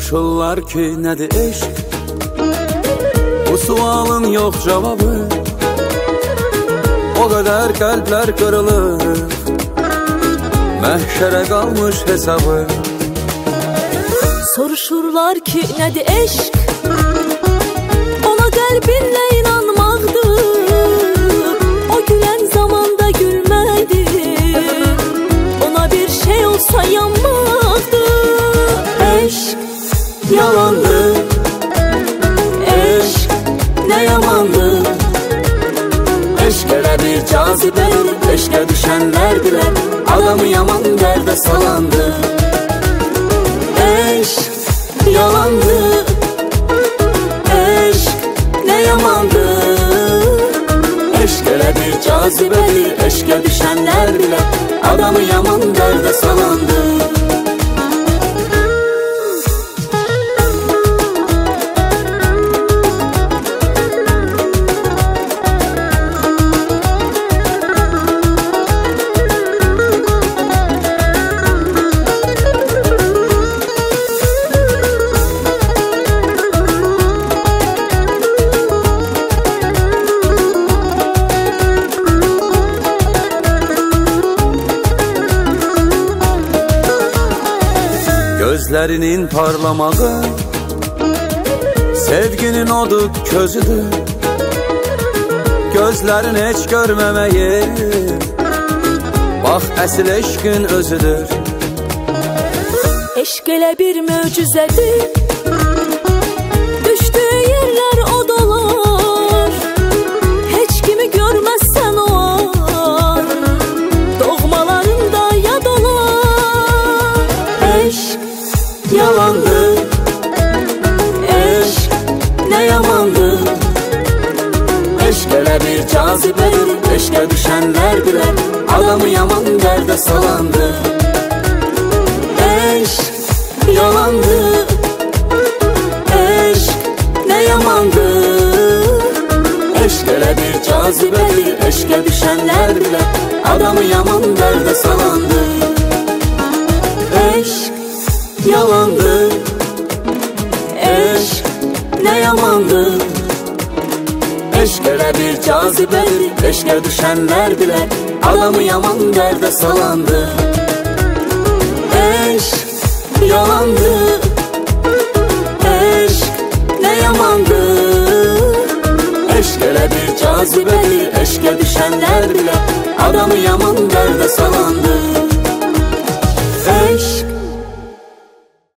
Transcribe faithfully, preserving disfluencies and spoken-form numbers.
Soruşurlar ki nədir eşq? Bu sualın yox cavabı. O qədər qəlblər qırılır, məhşərə qalmış hesabı. Soruşurlar ki nədir eşq? Ona qəlbinlə inanmaqdır. O gülən zamanda gülməkdir. Ona bir şey olsa yanmaqdır. Eşq yalandır, eşq nə yamandır. Eşq elə bir cazibədir, eşqə düşənlər bilər adamı yaman dərdə salandır. Eşq yalandır, eşq nə yamandır. Eşq elə bir cazibədir, eşqə düşənlər bilər adamı yaman dərdə salandır. Gözlərinin parlamağı sevginin odu közüdür. Gözlərin heç görməməyi bax əsl eşqin özüdür. Eşq elə bir möcüzədir, düşdüyü yerlər o dolar. Heç kimi görməzsən o an, doğmalarında yad olar. Eşq yalandır, eşq nə yamandır. Eşq elə bir cazibədir, eşqə düşənlər bilər adamı yaman dərdə salandır. Eşq yalandır, eşq nə yamandır. Eşq elə bir cazibədir, eşqə düşənlər bilər adamı yaman dərdə salandır. Eşq yalandır, eşq nə yamandır. Eşq elə bir cazibədir, eşqə düşənlər bilər adamı yaman dərdə salandır. Eşq yalandır, eşq nə yamandır. Eşq elə bir cazibədir, eşqə düşənlər bilər adamı yaman dərdə salandır.